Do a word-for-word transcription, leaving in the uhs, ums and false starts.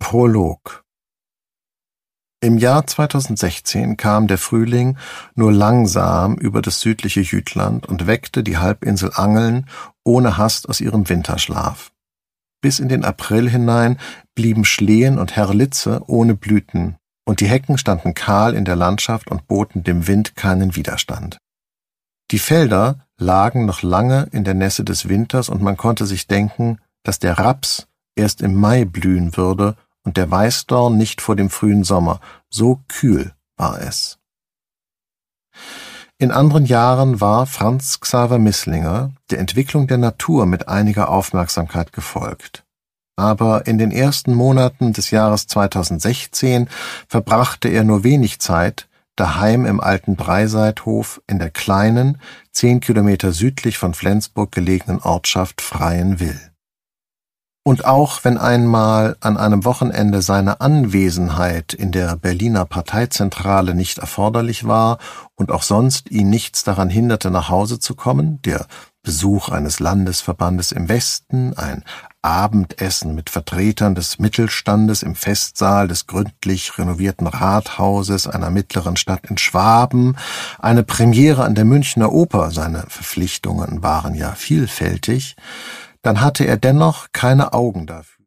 Prolog. Im Jahr zweitausendsechzehn kam der Frühling nur langsam über das südliche Jütland und weckte die Halbinsel Angeln ohne Hast aus ihrem Winterschlaf. Bis in den April hinein blieben Schlehen und Herlitze ohne Blüten, und die Hecken standen kahl in der Landschaft und boten dem Wind keinen Widerstand. Die Felder lagen noch lange in der Nässe des Winters, und man konnte sich denken, dass der Raps erst im Mai blühen würde und der Weißdorn nicht vor dem frühen Sommer. So kühl war es. In anderen Jahren war Franz Xaver Misslinger der Entwicklung der Natur mit einiger Aufmerksamkeit gefolgt. Aber in den ersten Monaten des Jahres zweitausendsechzehn verbrachte er nur wenig Zeit daheim im alten Breiseithof in der kleinen, zehn Kilometer südlich von Flensburg gelegenen Ortschaft Freienwil. Und auch wenn einmal an einem Wochenende seine Anwesenheit in der Berliner Parteizentrale nicht erforderlich war und auch sonst ihn nichts daran hinderte, nach Hause zu kommen, der Besuch eines Landesverbandes im Westen, ein Abendessen mit Vertretern des Mittelstandes im Festsaal des gründlich renovierten Rathauses einer mittleren Stadt in Schwaben, eine Premiere an der Münchner Oper, seine Verpflichtungen waren ja vielfältig, dann hatte er dennoch keine Augen dafür.